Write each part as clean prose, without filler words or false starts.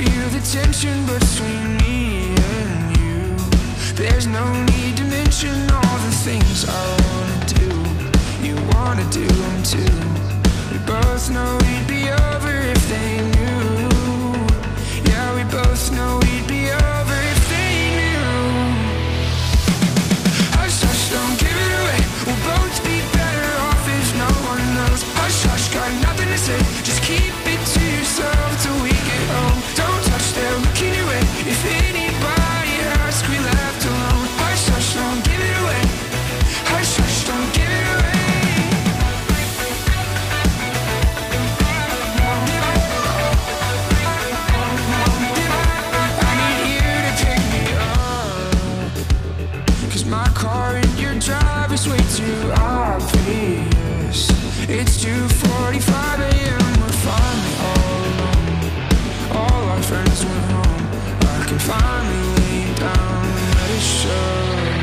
feel the tension between me and you. There's no need to mention all the things I wanna do. You wanna do them too. We both know we'd be over if they knew. Yeah, we both know we'd be over if they knew. Hush, hush, don't give it away. We'll both be better off if no one knows. Hush, hush, got nothing to say. Just keep it to yourself till we get home. Don't touch, they're looking your way. If anybody asks, we left alone. Hush, hush, don't give it away. Hush, hush, don't give it away. I need you to pick me up, 'cause my car in your drive is way too obvious. It's 2:45 a.m. We're finally all alone. All our friends went home. I can finally lay down and let it show.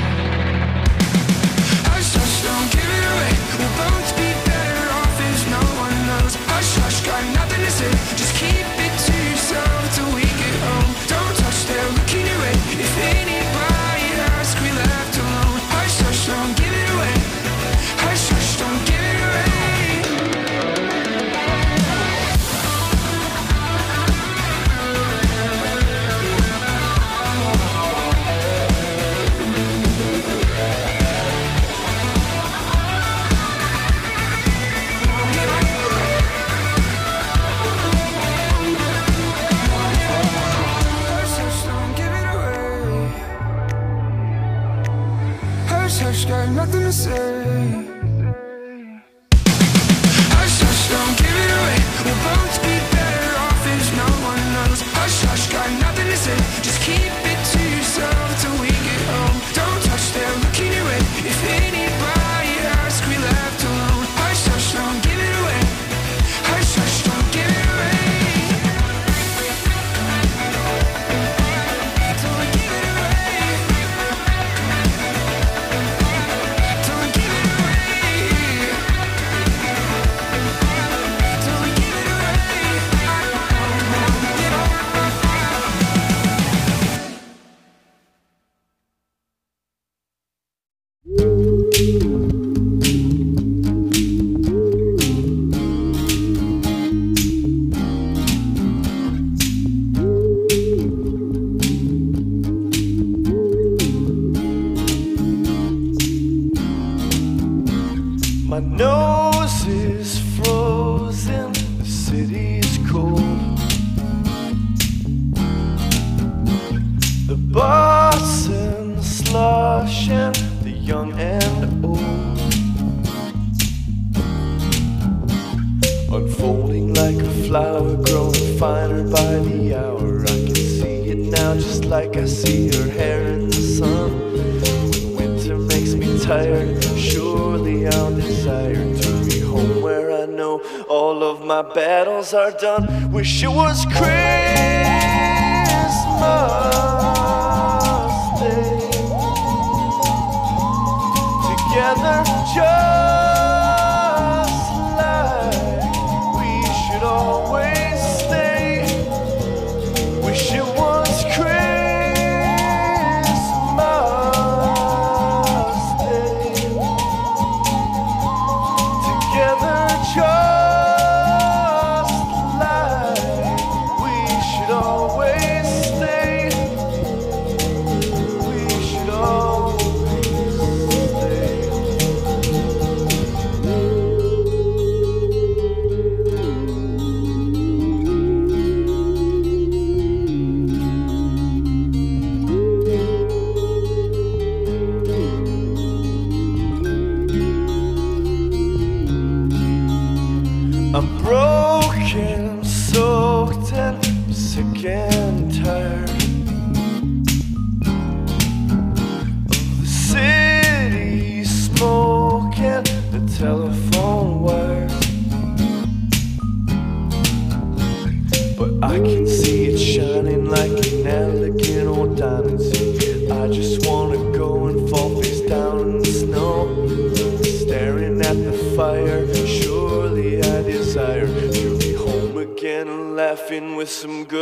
Hush, hush, don't give it away. We'll both be better off if no one knows. Hush, hush, got nothing to say. Just keep it to yourself till we get home. Don't touch, they're looking your way. If anybody asks, we left alone. Hush, hush, don't give it away. Hush, hush, don't give it away. Hush, hush, don't give it away. Hush, hush, got nothing to say. Hush, hush, don't give it away. We'll both be better off if no one knows. Hush, hush, got nothing to say. Just keep it to yourself till we get home. Don't touch, they're looking your way. If anybody asks, we left alone. Hush, hush, don't give it away. Hush, hush, don't give it away. Don't give it away. Don't give it away. Don't give it away. My nose is frozen, the city's cold. The Boston slushing, the young and old, unfolding like a flower, growing finer by the hour. I can see it now, just like I see her hair in the sun. When winter makes me tired, surely I'll desire to be home where I know all of my battles are done. Wish it was Christmas Day, together just like we should always stay. Wish it was Christmas Day, together just like we should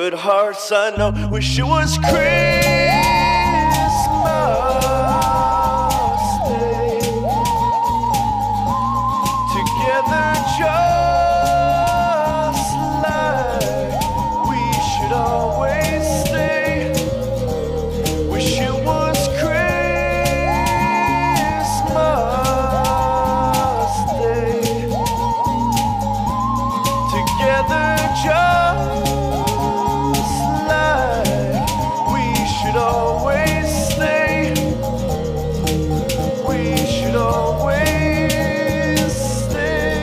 good hearts I know. Wish it was Christmas Day. Together just like we should always stay. Wish it was Christmas Day. Together just like we should always stay. We should always stay.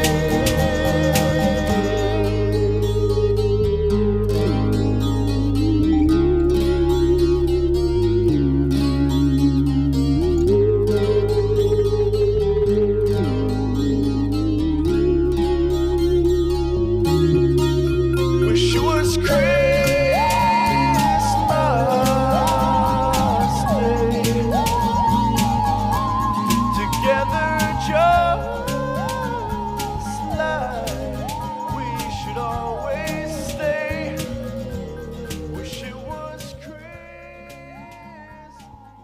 Wish it was Christmas Day. Together just like we should always stay. Wish it was Christmas.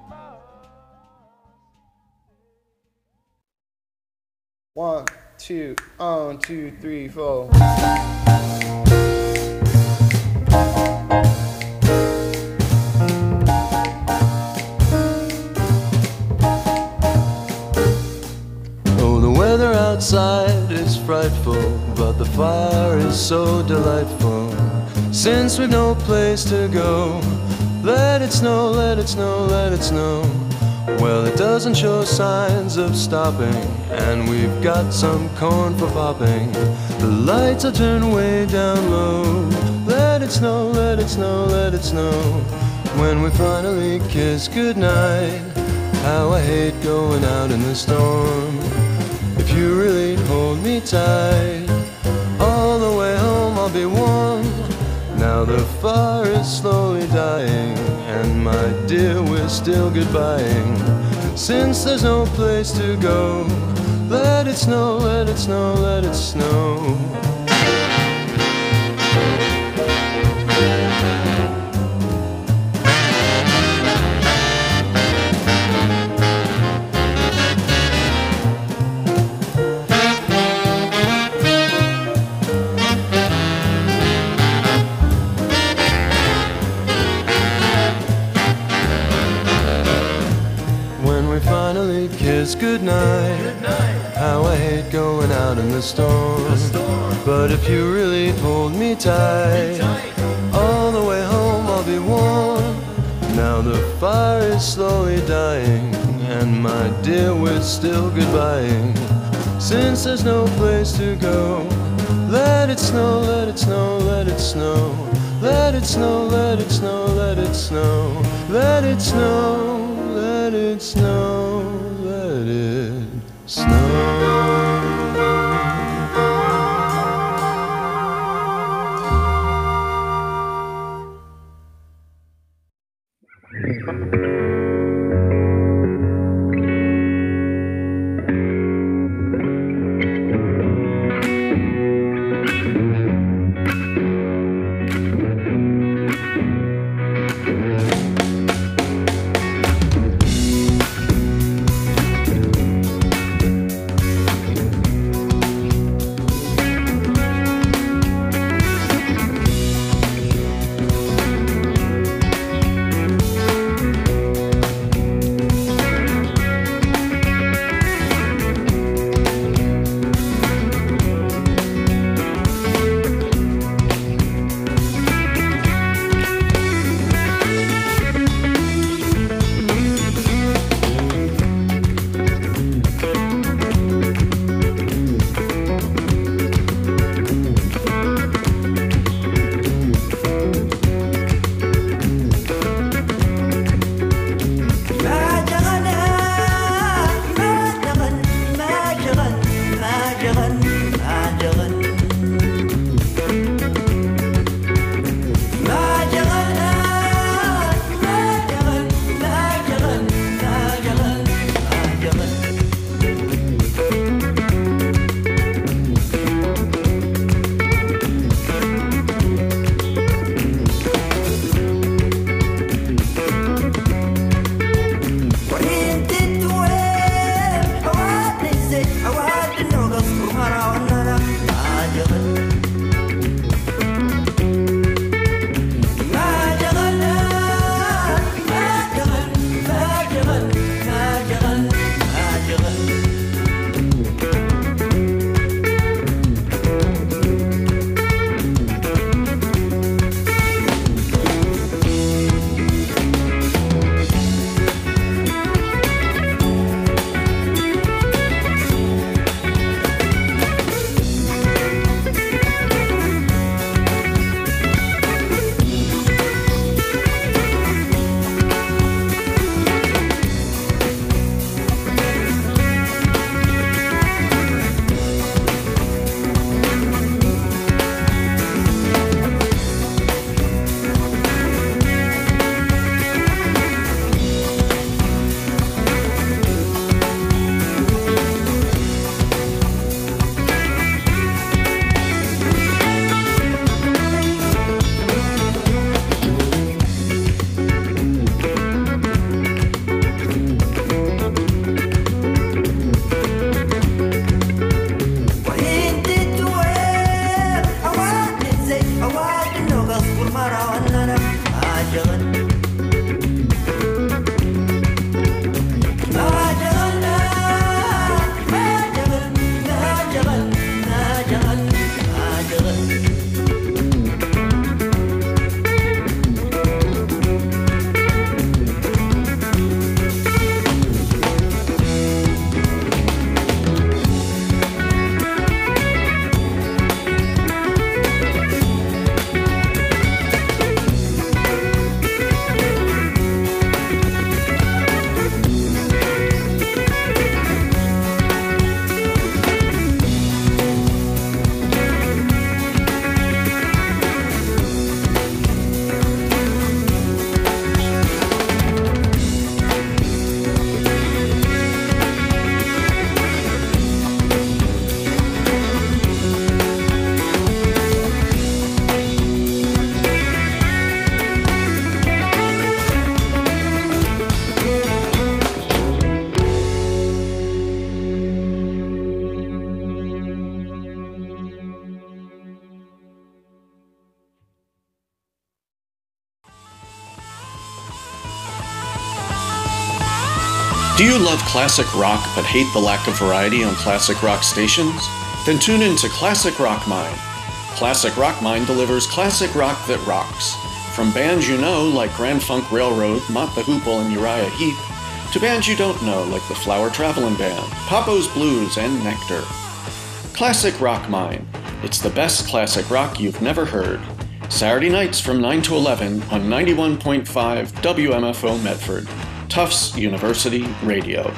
1, 2, 1, 2, 3, 4. Oh, the weather outside is frightful, but the fire is so delightful. Since we've no place to go, let it snow, let it snow, let it snow. Well, it doesn't show signs of stopping, and we've got some corn for popping. The lights are turned way down low. Let it snow, let it snow, let it snow. When we finally kiss goodnight, how I hate going out in the storm. If you really hold me tight, all the way home I'll be warm. Now the fire is slowly dying, and my dear, we're still goodbying. Since there's no place to go, let it snow, let it snow, let it snow. Finally kiss goodnight. How I hate going out in the storm. But if you really hold me tight, all the way home I'll be warm. Now the fire is slowly dying, and my dear, we're still goodbying. Since there's no place to go, let it snow, let it snow, let it snow. Let it snow, let it snow, let it snow. Let it snow, let it snow, let it snow. Do you love classic rock but hate the lack of variety on classic rock stations? Then tune in to Classic Rock Mine. Classic Rock Mine delivers classic rock that rocks. From bands you know like Grand Funk Railroad, Mott the Hoople, and Uriah Heep, to bands you don't know like the Flower Travelin' Band, Papo's Blues, and Nectar. Classic Rock Mine. It's the best classic rock you've never heard. Saturday nights from 9 to 11 on 91.5 WMFO Medford. Tufts University Radio.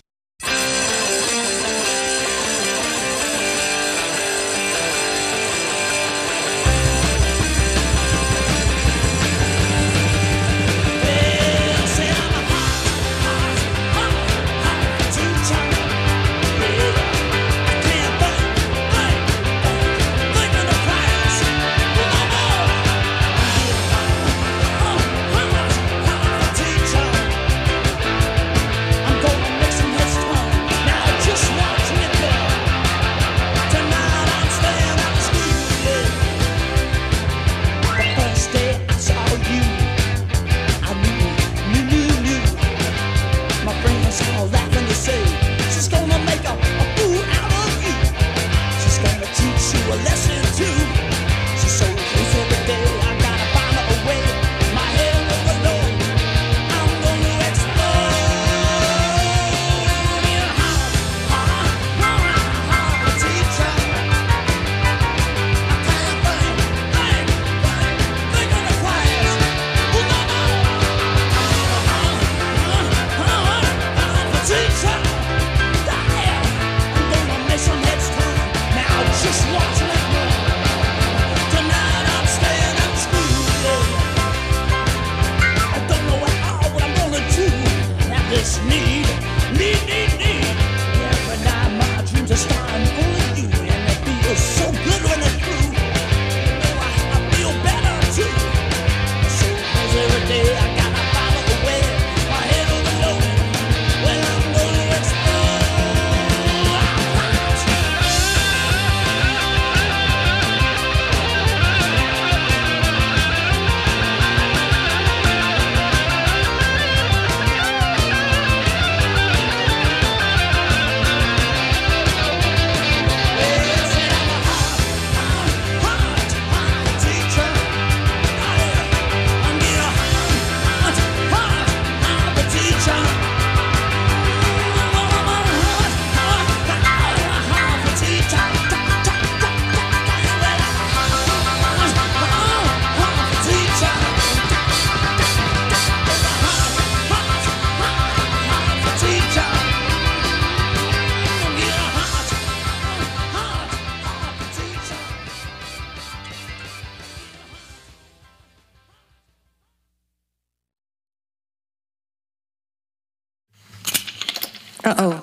Uh-oh.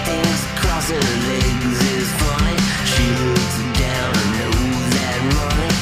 Her legs is funny. She looks down and knows that running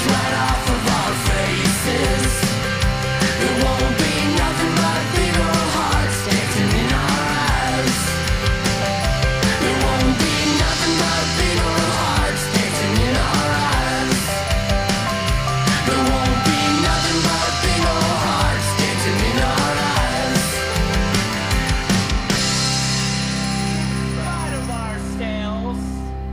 right off of our faces. There won't be nothing but big old hearts dancing in our eyes. There won't be nothing but big old hearts dancing in our eyes. There won't be nothing but big old hearts dancing in our eyes. Pride of ourselves.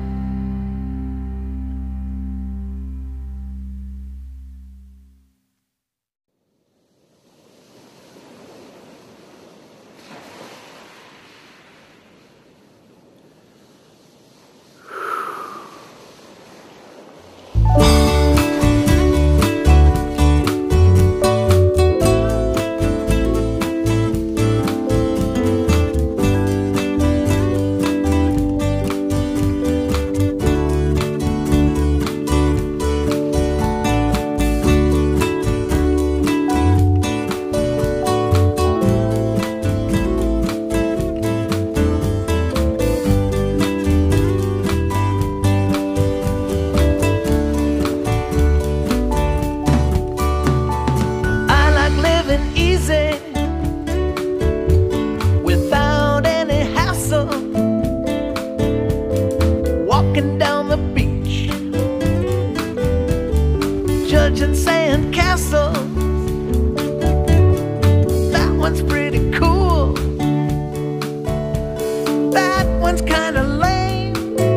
I like living easy without any hassle. Walking down the beach, judging sand castles. That one's pretty cool. That one's kinda lame.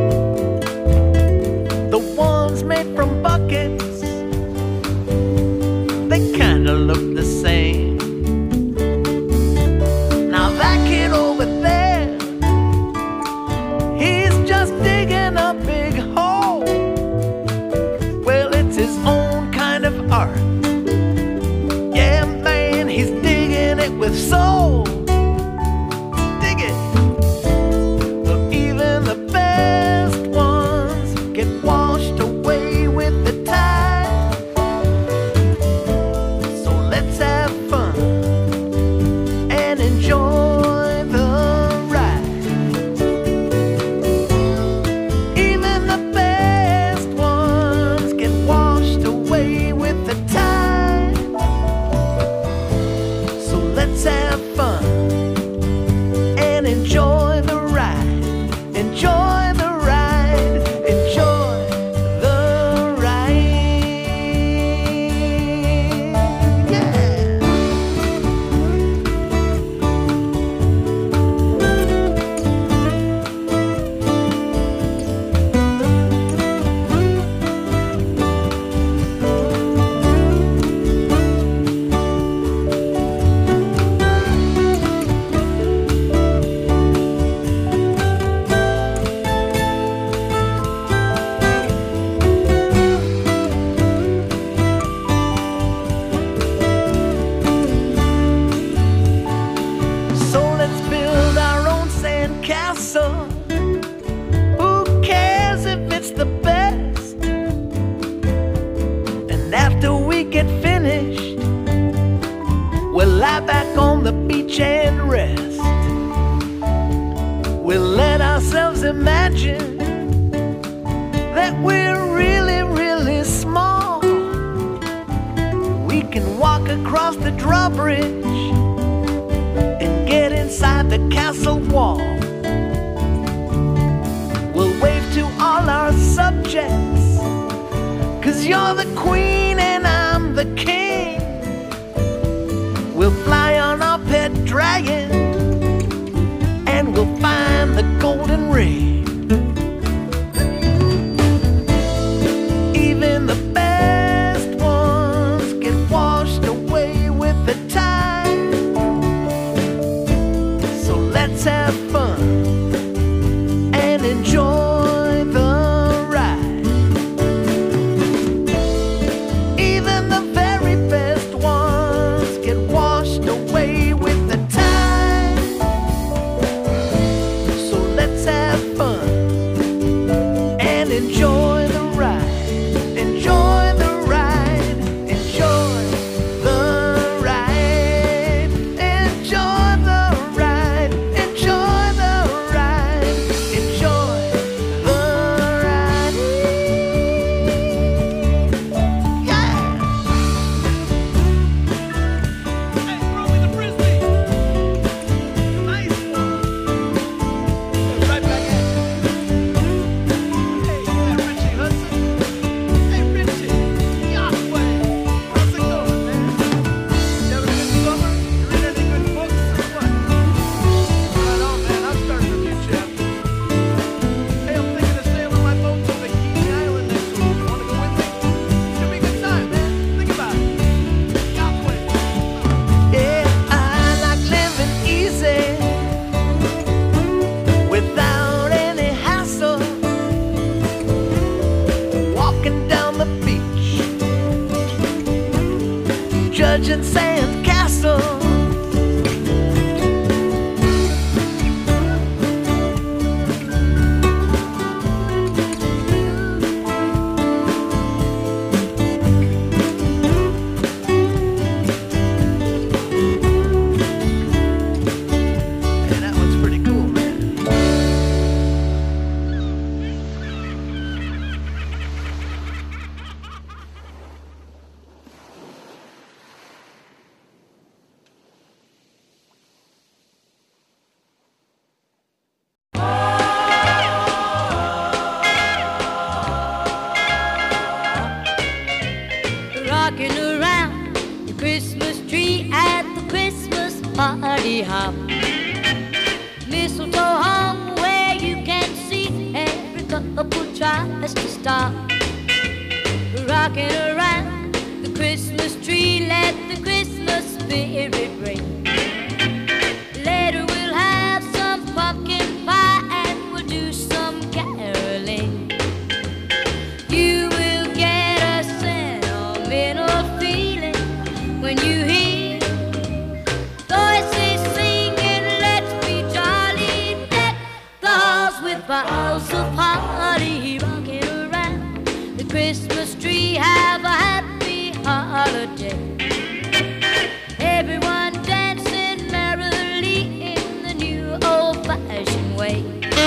The ones made from buckets, they kinda look the same. Now that kid over there, he's just digging a big hole. Well, it's his own kind of art. Yeah, man, he's digging it with soul. Dig it. But even the best ones get washed away with the tide. So let's have fun and enjoy the ride. Even the best ones get washed away with the tide. So let's have fun and enjoy the ride. Enjoy the ride. Enjoy the ride. Yeah. So let's build our own sand castle. Who cares if it's the best? And after we get finished, we'll lie back on the beach and rest. We'll let ourselves imagine that we're really, really small. We can walk across the drawbridge and get inside the castle wall. We'll wave to all our subjects, 'cause you're the queen and I'm the king. We'll fly on our pet dragon and we'll find the golden ring. Even the best ones get washed away with the tide. So let's have fun and enjoy the ride. Even the very best ones get washed away with the tide. So let's have fun and enjoy the ride. Enjoy judge and sand castle. Rocking around the Christmas tree at the Christmas party hop. Mistletoe hung where you can see every couple tries to stop. Rocking around the Christmas tree, let the Christmas spirit ring. Later we'll have some pumpkin pie and we'll do some caroling. You will get a sentimental feeling when you hear voices singing, let's be jolly, deck the halls with boughs of holly. Rocking around the Christmas tree, have a happy holiday. Everyone dancing merrily in the new old-fashioned way.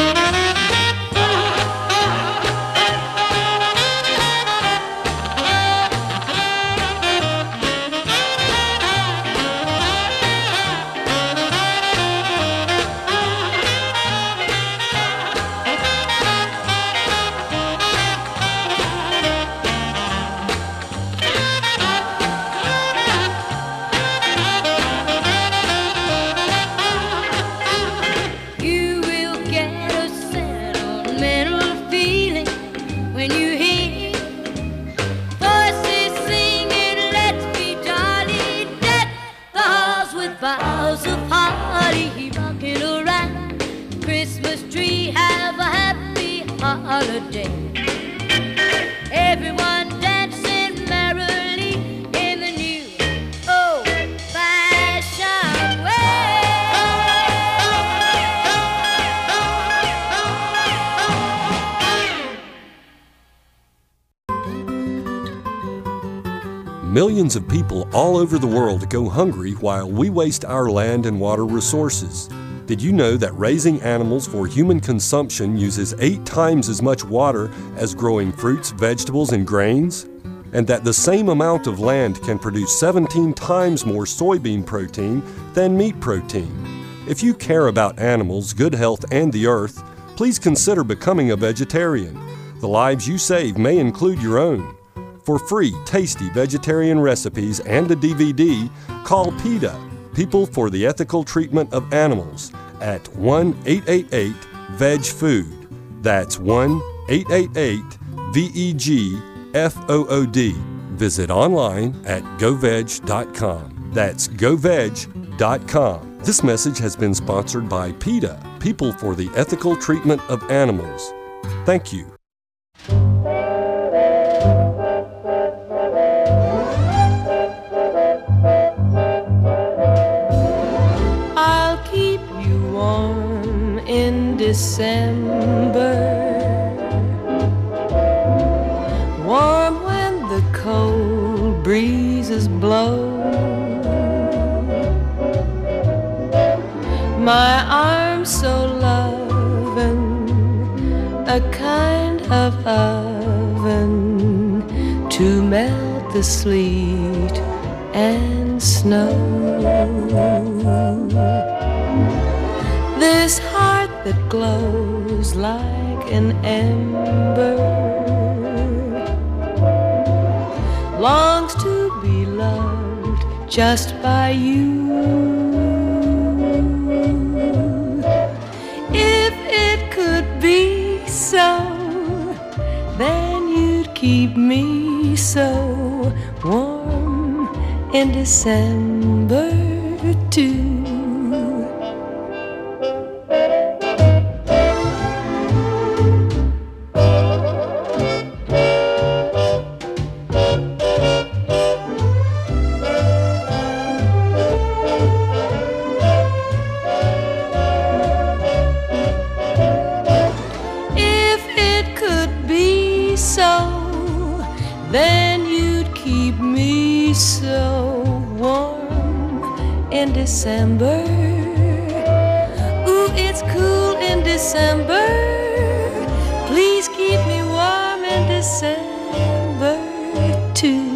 You will get a sentimental feeling when you hear voices singing, let's be jolly, deck the halls with boughs of holly. Rocking around the Christmas tree, have a happy holiday. Everyone dancing merrily in the new old-fashioned way. Millions of people all over the world go hungry while we waste our land and water resources. Did you know that raising animals for human consumption uses 8 times as much water as growing fruits, vegetables, and grains? And that the same amount of land can produce 17 times more soybean protein than meat protein? If you care about animals, good health, and the earth, please consider becoming a vegetarian. The lives you save may include your own. For free, tasty vegetarian recipes and a DVD, call PETA, People for the Ethical Treatment of Animals, at 1-888-VEG-FOOD. That's 1-888-VEG-FOOD. Visit online at goveg.com. That's goveg.com. This message has been sponsored by PETA, People for the Ethical Treatment of Animals. Thank you. I'll keep you warm in December, warm when the cold breezes blow. My arms so loving, a kind of oven to melt the sleet and snow. This heart that glows like an ember longs to be loved just by you. If it could be so, then you'd keep me so warm in December too. then you'd keep me so warm in December. Ooh, it's cool in December. Please keep me warm in December too.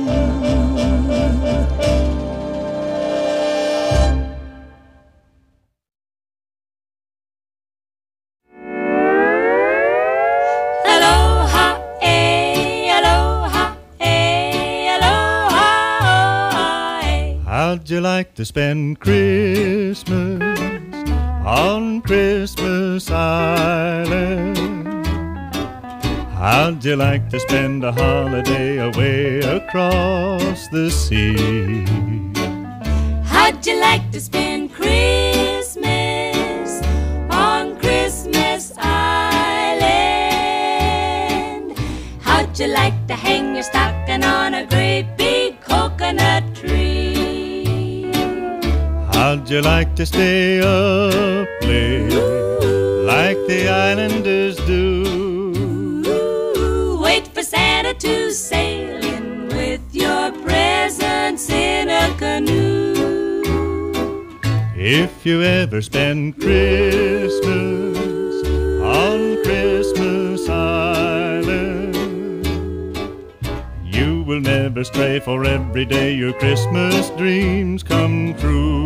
How'd you like to spend Christmas on Christmas Island? How'd you like to spend a holiday away across the sea? How'd you like to spend Christmas on Christmas Island? How'd you like to hang your stocking on a great big coconut tree? How'd you like to stay up late like the islanders do? Wait for Santa to sail in with your presents in a canoe. If you ever spend Christmas on Christmas Island, you will never stray, for every day your Christmas dreams come true.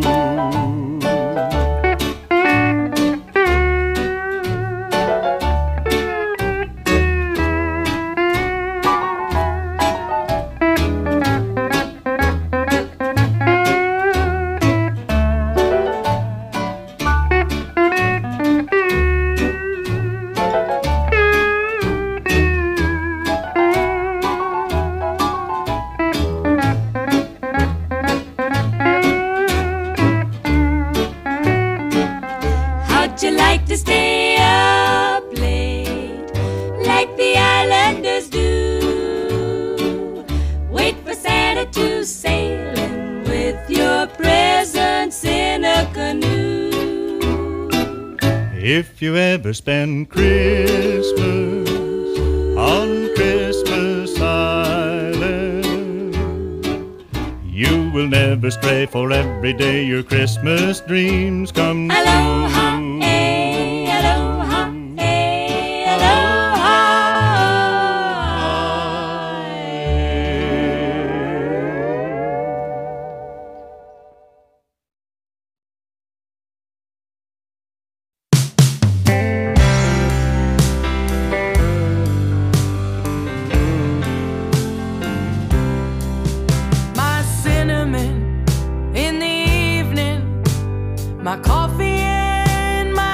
How'd you like to stay up late like the islanders do? Wait for Santa to sail in with your presents in a canoe. If you ever spend Christmas on Christmas Island, you will never stray, for every day your Christmas dreams come true. Aloha, eh, aloha, eh, aloha. My cinnamon in the evening, my coffee and my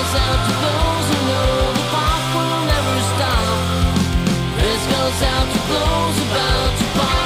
goes out to those who know the pop will never stop. This goes out to those about to pop.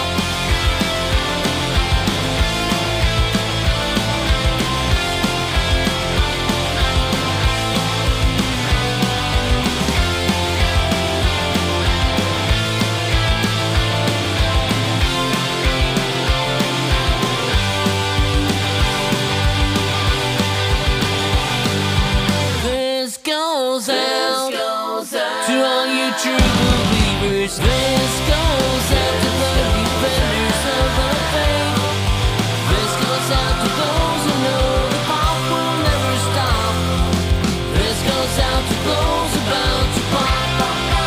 This goes out to all you true believers. This goes out to the defenders of the faith. This goes out to those who know the pop will never stop. This goes out to those about to pop.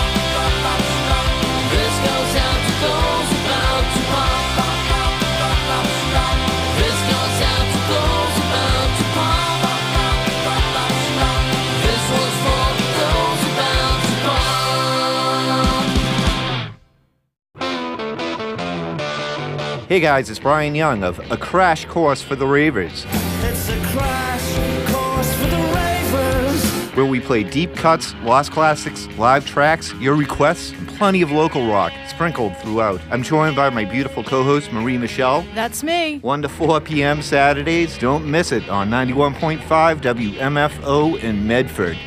This goes out to those about to pop. This goes out to those about to pop. This one's for those about to pop. Hey guys, it's Brian Young of A Crash Course for the Ravers, It's a crash course for the ravers. where we play deep cuts, lost classics, live tracks, your requests, and plenty of local rock sprinkled throughout. I'm joined by my beautiful co-host Marie Michelle. That's me. 1 to 4 p.m. Saturdays. Don't miss it on 91.5 WMFO in Medford.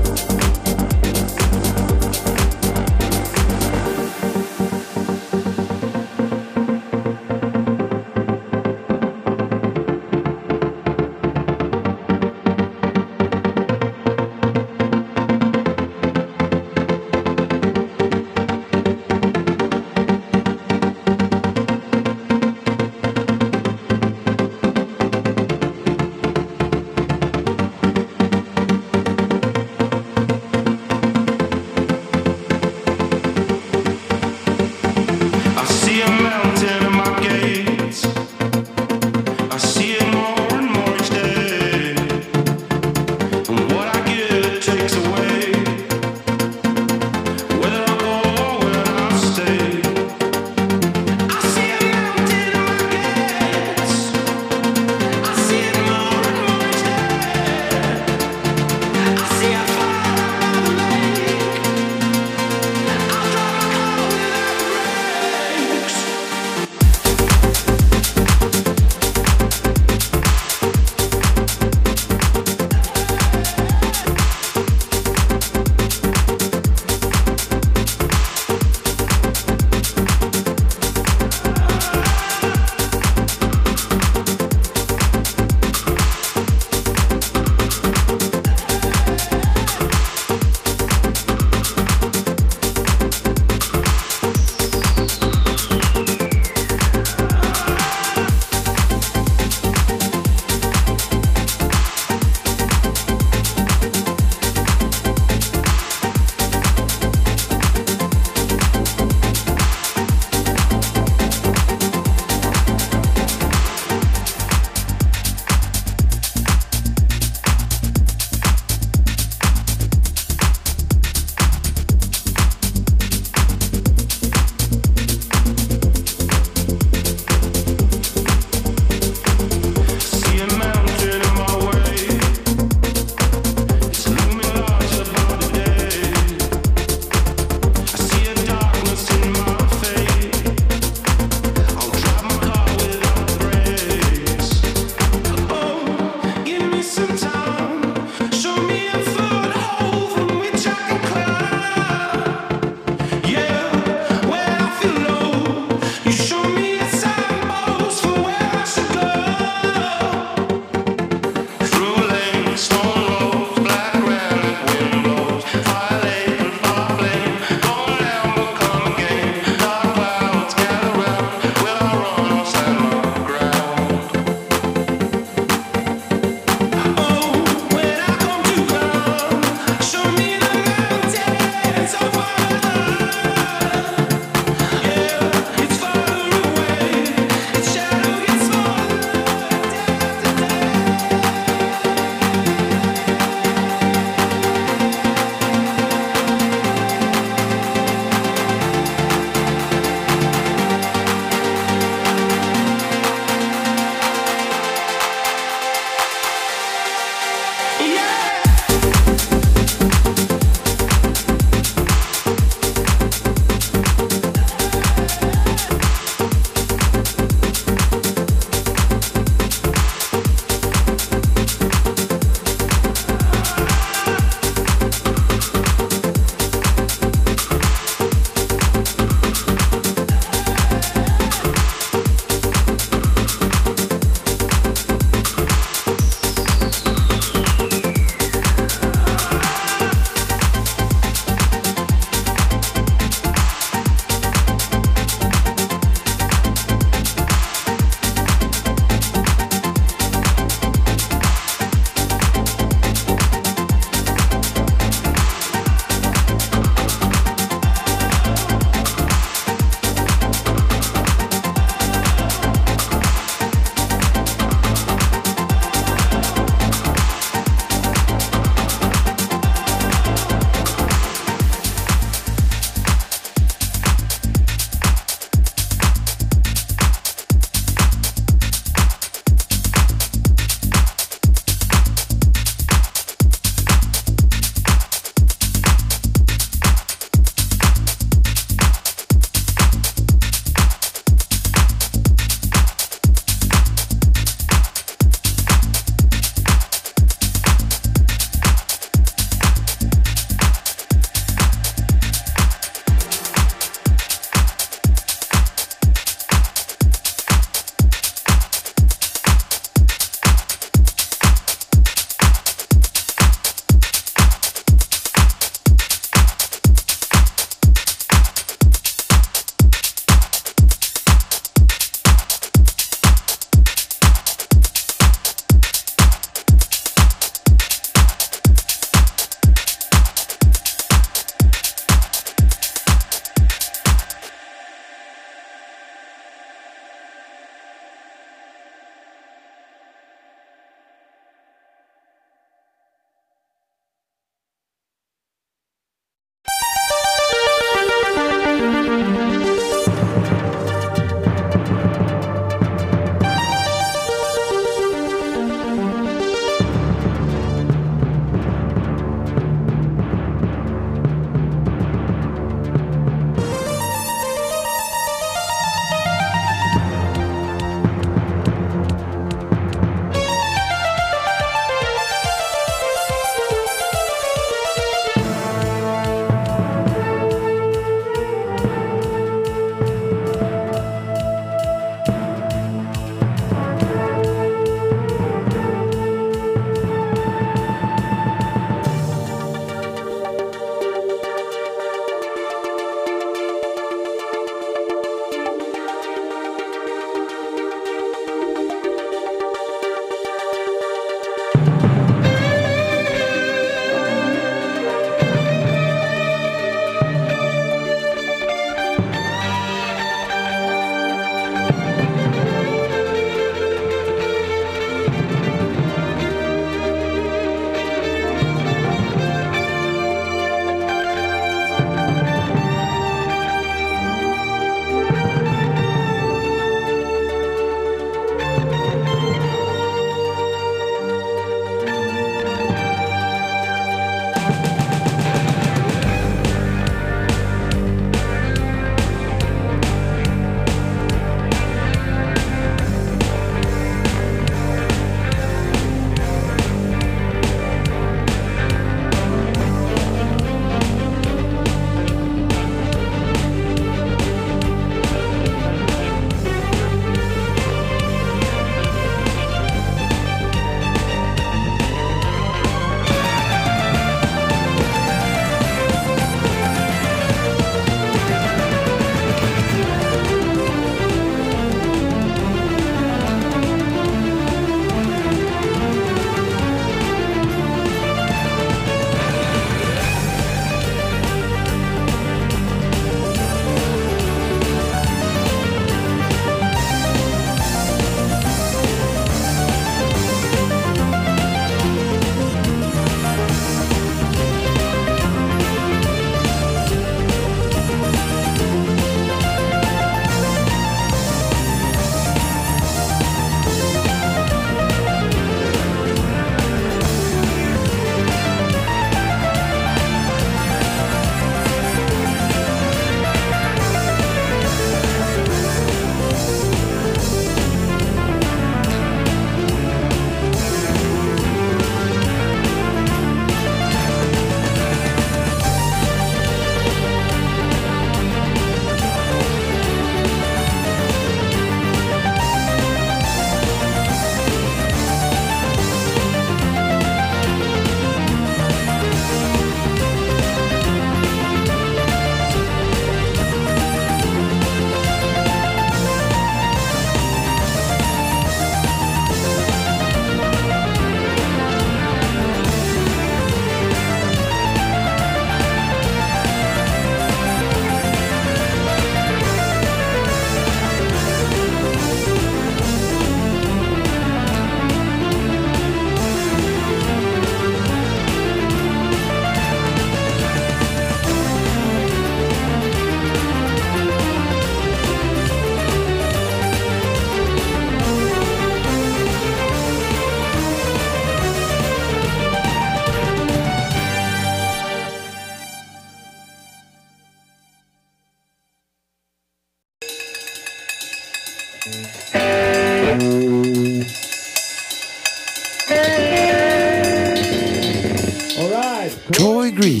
All right, Troy Green.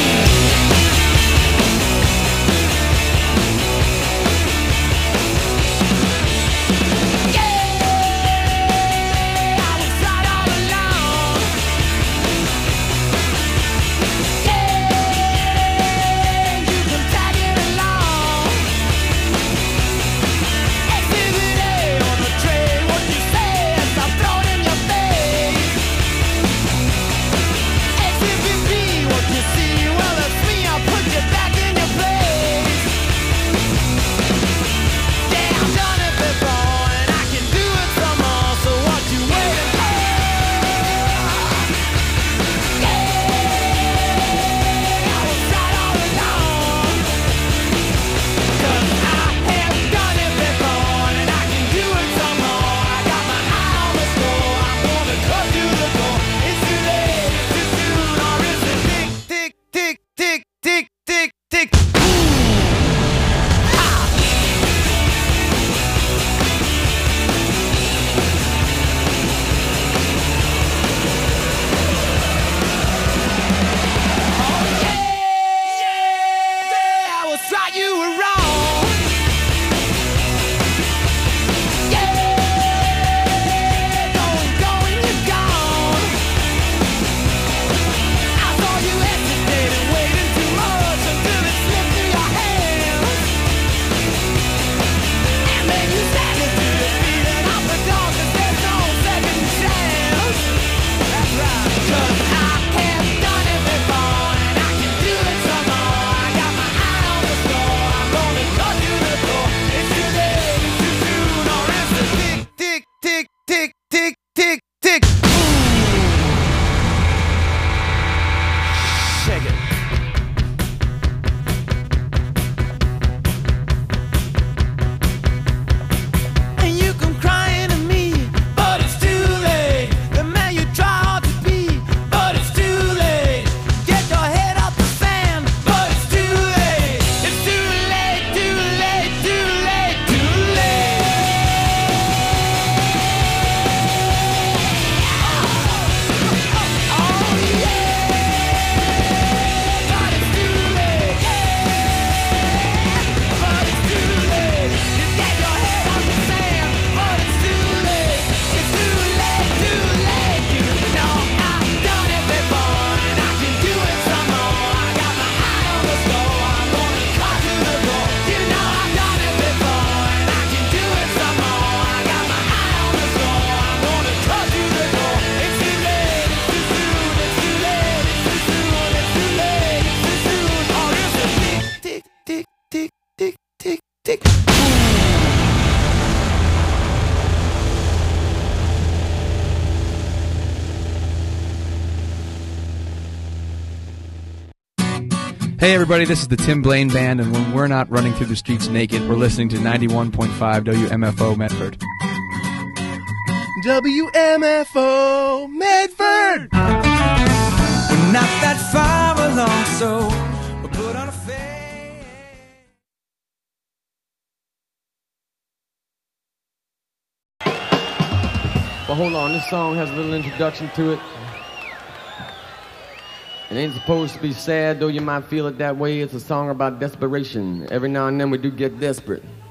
Hey everybody, this is the Tim Blaine Band, and when we're not running through the streets naked, we're listening to 91.5 WMFO Medford. WMFO Medford! We're not that far along, so we'll put on a face. Well, hold on, this song has a little introduction to it. It ain't supposed to be sad, though you might feel it that way. It's a song about desperation. Every now and then we do get desperate.